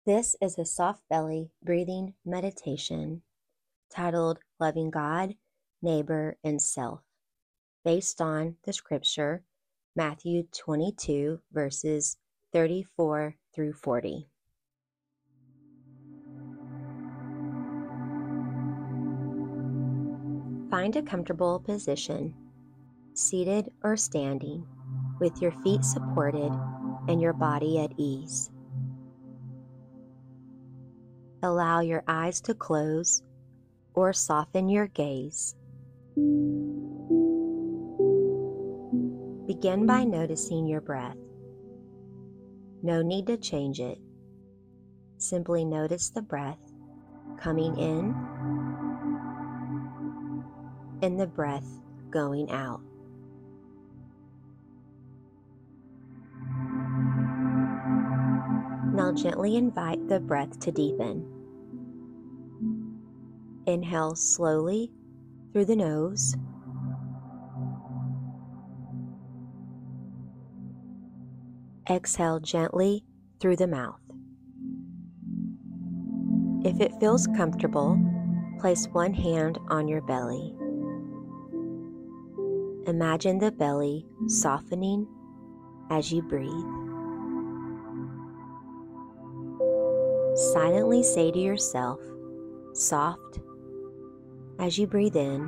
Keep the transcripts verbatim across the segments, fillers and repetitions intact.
This is a soft belly breathing meditation titled Loving God, Neighbor, and Self, based on the scripture Matthew twenty-two, verses thirty-four through forty. Find a comfortable position, seated or standing, with your feet supported and your body at ease. Allow your eyes to close or soften your gaze. Begin by noticing your breath. No need to change it. Simply notice the breath coming in and the breath going out. Now gently invite the breath to deepen. Inhale slowly through the nose. Exhale gently through the mouth. If it feels comfortable, place one hand on your belly. Imagine the belly softening as you breathe. Silently say to yourself, soft, as you breathe in,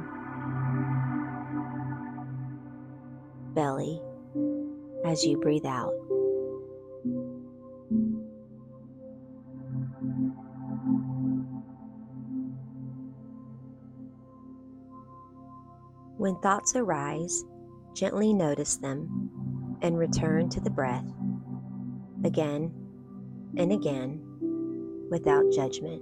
belly, as you breathe out. When thoughts arise, gently notice them and return to the breath again and again without judgment.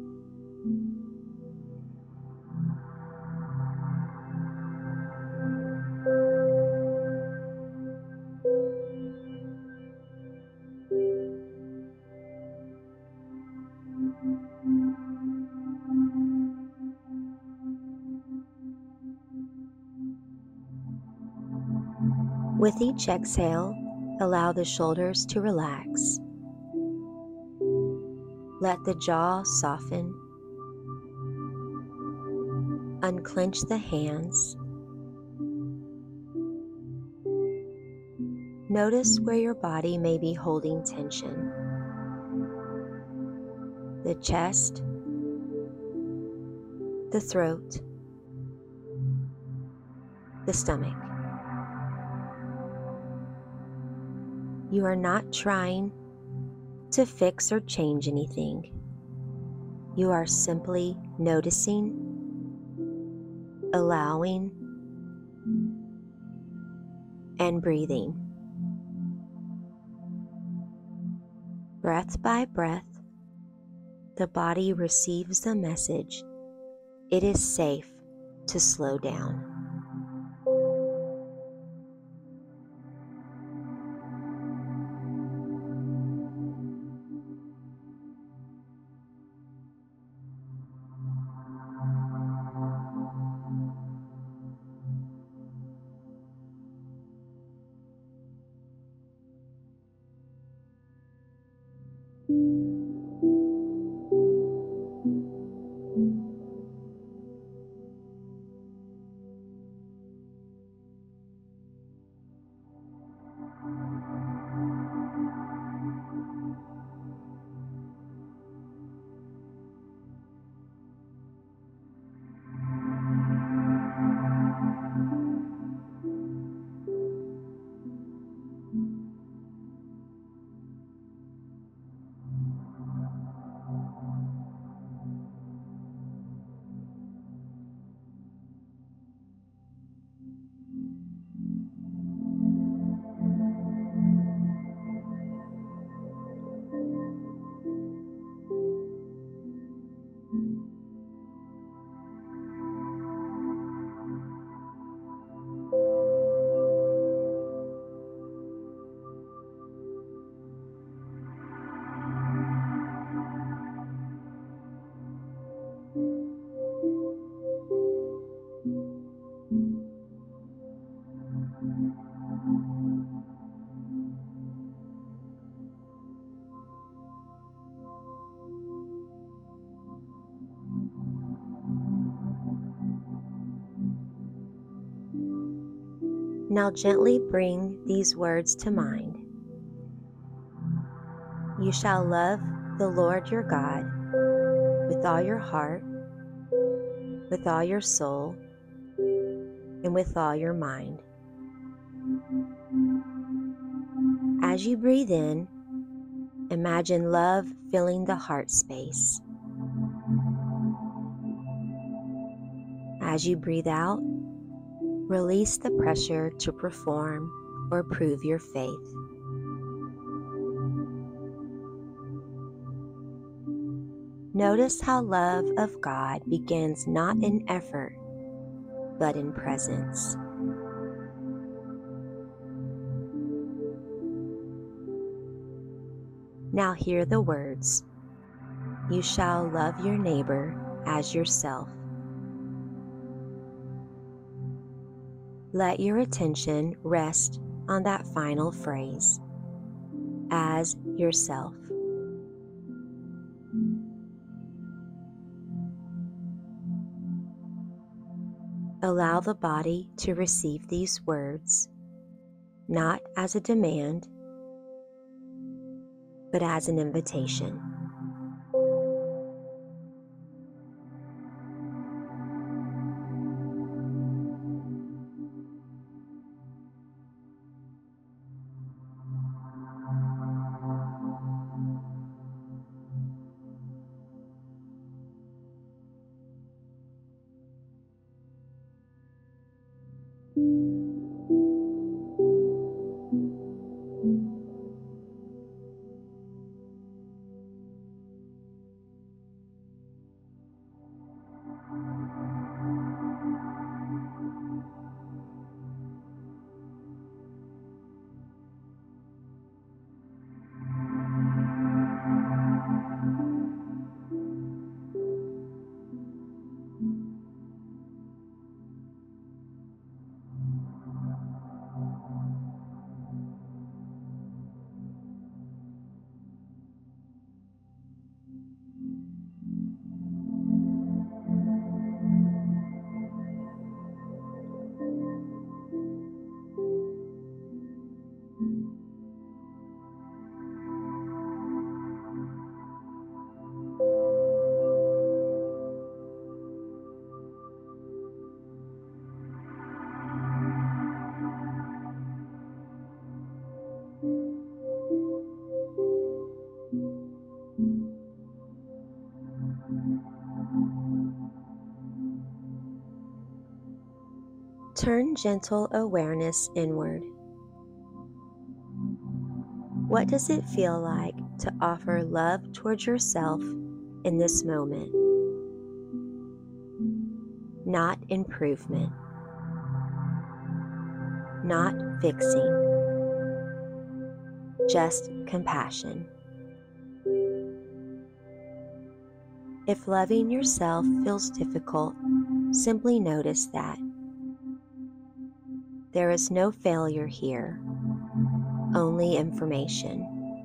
With each exhale, allow the shoulders to relax. Let the jaw soften. Unclench the hands. Notice where your body may be holding tension. The chest, the throat, the stomach. You are not trying to fix or change anything. You are simply noticing, allowing, and breathing. Breath by breath, the body receives the message. It is safe to slow down. Now gently bring these words to mind. You shall love the Lord your God with all your heart, with all your soul, and with all your mind. As you breathe in, imagine love filling the heart space. As you breathe out, release the pressure to perform or prove your faith. Notice how love of God begins not in effort, but in presence. Now hear the words, you shall love your neighbor as yourself. Let your attention rest on that final phrase, as yourself. Allow the body to receive these words, not as a demand, but as an invitation. Turn gentle awareness inward. What does it feel like to offer love towards yourself in this moment? Not improvement, not fixing, just compassion. If loving yourself feels difficult, simply notice that. There is no failure here, only information.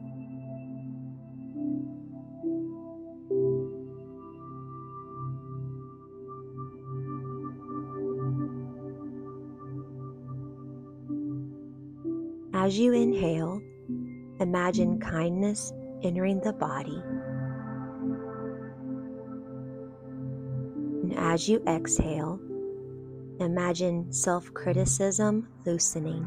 As you inhale, imagine kindness entering the body. And as you exhale, imagine self-criticism loosening.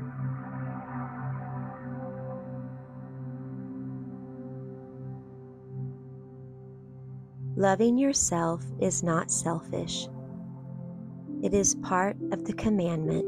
Loving yourself is not selfish. It is part of the commandment.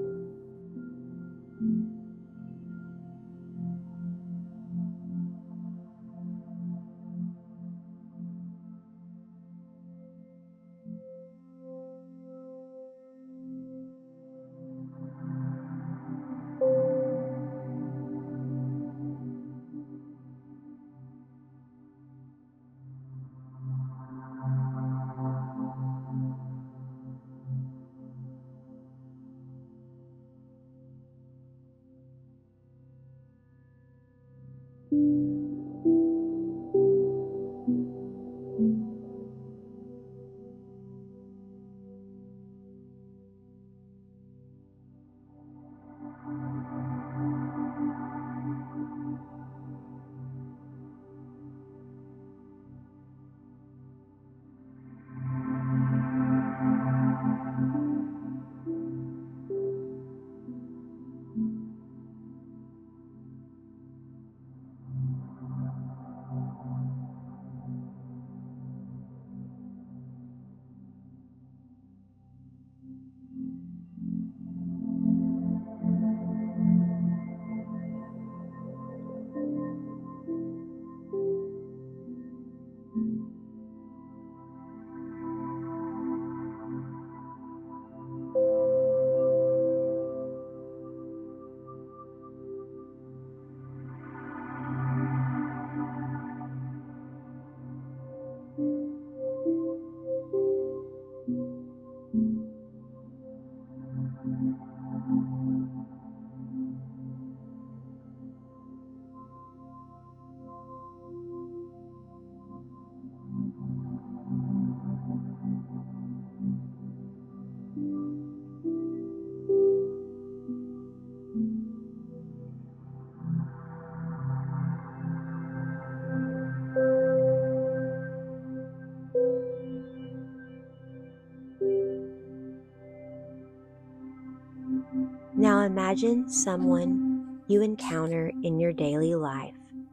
Imagine someone you encounter in your daily life.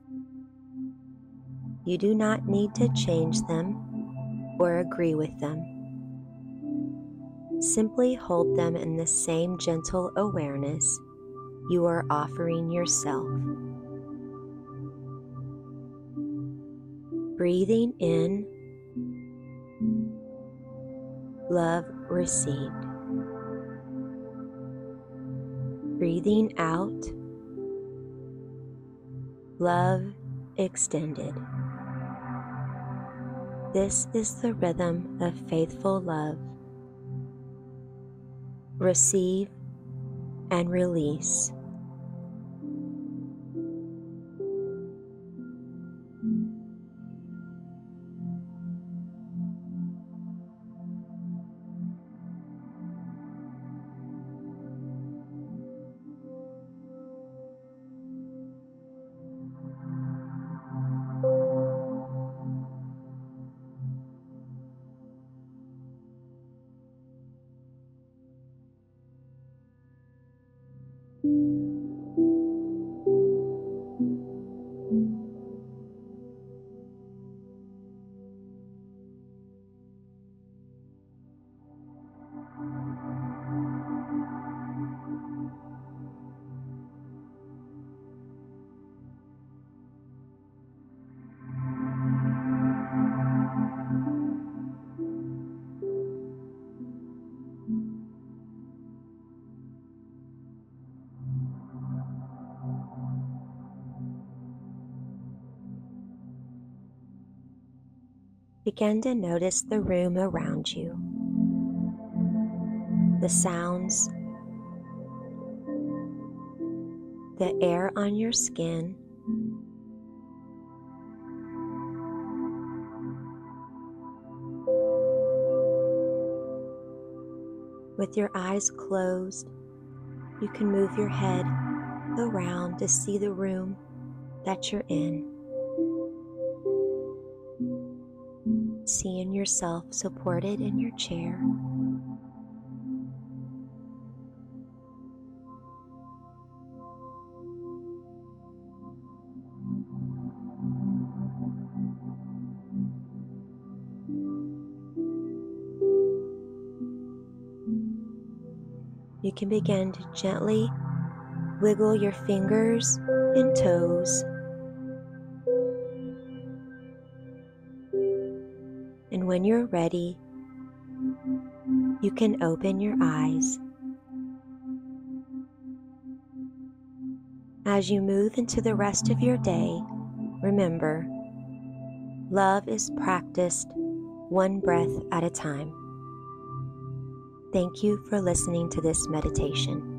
You do not need to change them or agree with them. Simply hold them in the same gentle awareness you are offering yourself. Breathing in, love received. Breathing out, love extended. This is the rhythm of faithful love. Receive and release. Begin to notice the room around you, the sounds, the air on your skin, with your eyes closed, you can move your head around to see the room that you're in. Seeing yourself supported in your chair. You can begin to gently wiggle your fingers and toes, and when you're ready, you can open your eyes. As you move into the rest of your day, remember, love is practiced one breath at a time. Thank you for listening to this meditation.